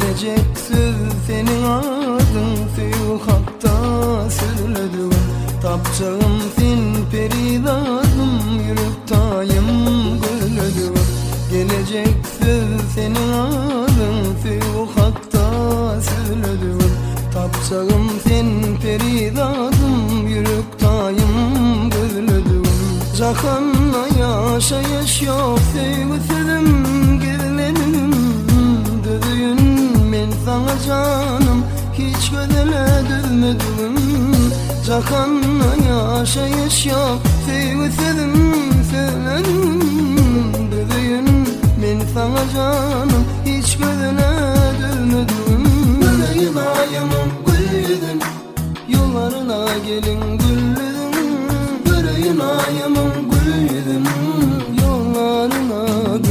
Geleceksiz senin adın Füyuhakta sürüldüm. Tapçağım sen peridadım, yürüp tayım gülüdüm. Geleceksiz senin adın Füyuhakta sürüldüm. Tapçağım sen peridadım, yürüp tayım gülüdüm. Cahanla yaşayış yok sevgisidim geriledim. Düdüğün men sana canım hiç gözele düzmedim. Cahanla yaşayış yok sevgisidim söyledim. Düdüğün men sana canım hiç gözele düzmedim. Yüreğim ayımın gül yüzün, yollarına gelin güllüdüm. Yüreğim ayımın gül yüzüm, yollarına